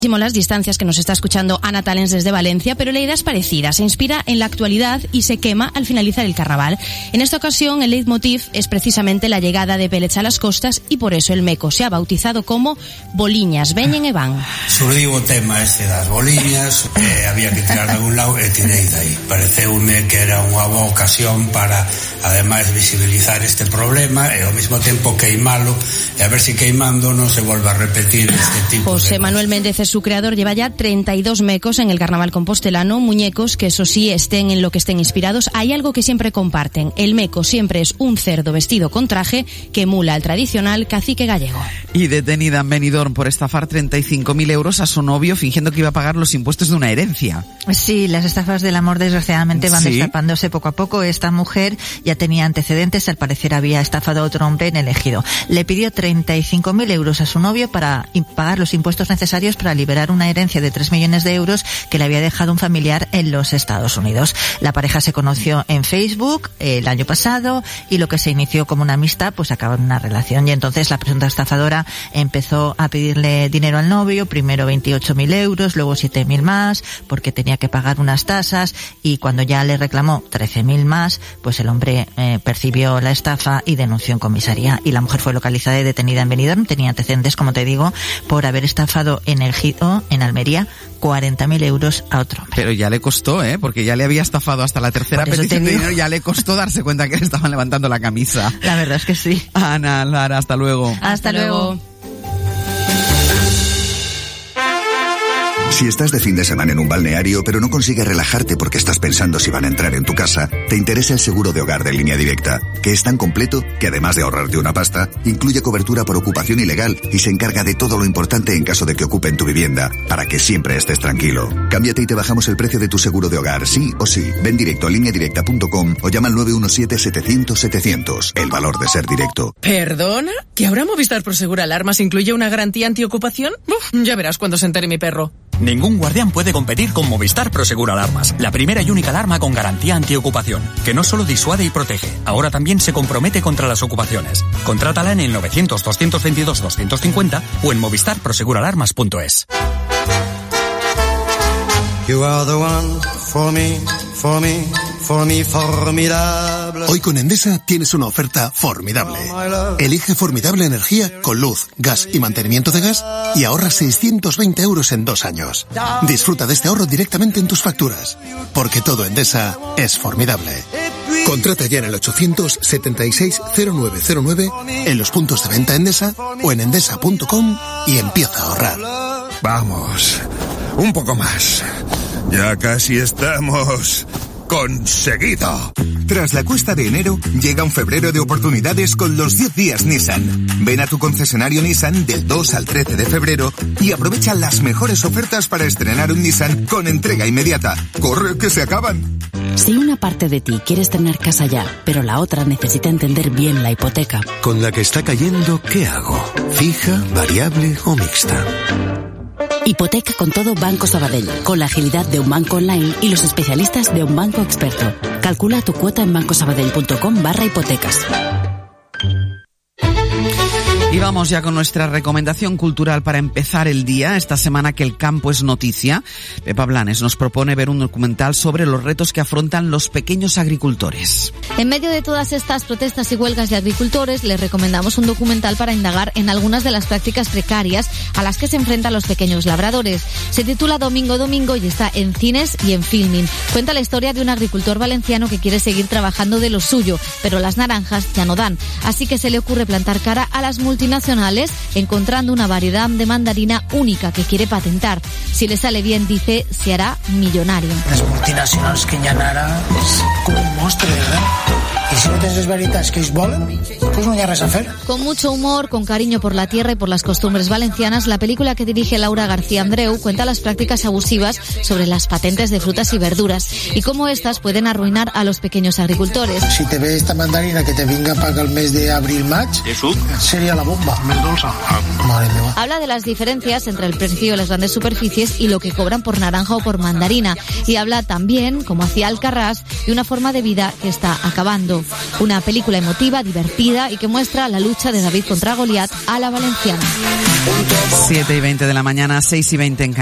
Las distancias que nos está escuchando Ana Talens desde Valencia, pero la idea es parecida, se inspira en la actualidad y se quema al finalizar el carnaval. En esta ocasión el leitmotiv es precisamente la llegada de pellets a las costas y por eso el meco se ha bautizado como Boliñas, veñen e van. Surdiu o tema este das boliñas, había que tirar de algún lado e tirei de aí. Pareceume que era unha boa ocasión para, ademais, visibilizar este problema e ao mesmo tempo queimalo e a ver se queimando non se volve a repetir este tipo José Manuel Méndez es su creador, lleva ya 32 mecos en el carnaval compostelano, muñecos que eso sí estén en lo que estén inspirados. Hay algo que siempre comparten, el meco siempre es un cerdo vestido con traje que emula al tradicional cacique gallego. Y detenida en Benidorm por estafar 35.000 euros a su novio fingiendo que iba a pagar los impuestos de una herencia. Sí, las estafas del amor desgraciadamente van destapándose poco a poco. Esta mujer ya tenía antecedentes, al parecer había estafado a otro hombre en el Ejido. Le pidió 35.000 euros a su novio para pagar los impuestos necesarios para liberar una herencia de 3 millones de euros que le había dejado un familiar en los Estados Unidos. La pareja se conoció en Facebook el año pasado y lo que se inició como una amistad pues acabó en una relación, y entonces la presunta estafadora empezó a pedirle dinero al novio, primero 28.000 euros, luego 7.000 más porque tenía que pagar unas tasas, y cuando ya le reclamó 13.000 más, pues el hombre percibió la estafa y denunció en comisaría, y la mujer fue localizada y detenida en Benidorm. Tenía antecedentes, como te digo, por haber estafado en el Gido, en Almería, 40.000 euros a otro hombre. Pero ya le costó, porque ya le había estafado hasta la tercera petición de dinero, ya le costó darse cuenta que le estaban levantando la camisa. La verdad es que sí. Ana, Lara, hasta luego. Hasta luego. Si estás de fin de semana en un balneario pero no consigues relajarte porque estás pensando si van a entrar en tu casa, te interesa el seguro de hogar de Línea Directa, que es tan completo que además de ahorrarte una pasta, incluye cobertura por ocupación ilegal y se encarga de todo lo importante en caso de que ocupen tu vivienda, para que siempre estés tranquilo. Cámbiate y te bajamos el precio de tu seguro de hogar, sí o sí. Ven directo a lineadirecta.com o llama al 917-700-700. El valor de ser directo. ¿Perdona? ¿Que ahora Movistar Prosegur Alarmas incluye una garantía antiocupación? Ya verás cuando se entere mi perro. Ningún guardián puede competir con Movistar Prosegur Alarmas, la primera y única alarma con garantía antiocupación, que no solo disuade y protege, ahora también se compromete contra las ocupaciones. Contrátala en el 900-222-250 o en movistarproseguralarmas.es. You are the one for me, for me, for me, formidable. Hoy con Endesa tienes una oferta formidable. Elige Formidable Energía con luz, gas y mantenimiento de gas y ahorra 620 euros en 2 años. Disfruta de este ahorro directamente en tus facturas, porque todo Endesa es formidable. Contrata ya en el 876-0909, en los puntos de venta Endesa o en endesa.com y empieza a ahorrar. Vamos, un poco más. Ya casi estamos... ¡conseguido! Tras la cuesta de enero, llega un febrero de oportunidades con los 10 días Nissan. Ven a tu concesionario Nissan del 2 al 13 de febrero y aprovecha las mejores ofertas para estrenar un Nissan con entrega inmediata. ¡Corre, que se acaban! Si una parte de ti quiere estrenar casa ya, pero la otra necesita entender bien la hipoteca. Con la que está cayendo, ¿qué hago? ¿Fija, variable o mixta? Hipoteca con todo Banco Sabadell, con la agilidad de un banco online y los especialistas de un banco experto. Calcula tu cuota en bancosabadell.com/hipotecas. Y vamos ya con nuestra recomendación cultural para empezar el día. Esta semana que el campo es noticia, Pepa Blanes nos propone ver un documental sobre los retos que afrontan los pequeños agricultores. En medio de todas estas protestas y huelgas de agricultores, les recomendamos un documental para indagar en algunas de las prácticas precarias a las que se enfrentan los pequeños labradores. Se titula Domingo Domingo y está en cines y en Filmin. Cuenta la historia de un agricultor valenciano que quiere seguir trabajando de lo suyo, pero las naranjas ya no dan. Así que se le ocurre plantar cara a las multinacionales, encontrando una variedad de mandarina única que quiere patentar. Si le sale bien, dice, se hará millonario. Les multinacionals que hi ha ara és com un monstre, ¿verdad? Y si no tens les varietats que ells volen, pues no hi ha res a fer. Con mucho humor, con cariño por la tierra y por las costumbres valencianas, la película que dirige Laura García Andreu cuenta las prácticas abusivas sobre las patentes de frutas y verduras y cómo estas pueden arruinar a los pequeños agricultores. Si te ve esta mandarina que te venga para el mes de abril-maig, sería la bomba. Madre mía. Habla de las diferencias entre el precio de las grandes superficies y lo que cobran por naranja o por mandarina. Y habla también, como hacía Alcarrás, de una forma de vida que está acabando. Jesús. Una película emotiva, divertida y que muestra la lucha de David contra Goliat a la valenciana. 7:20 de la mañana, 6:20 en Canarias.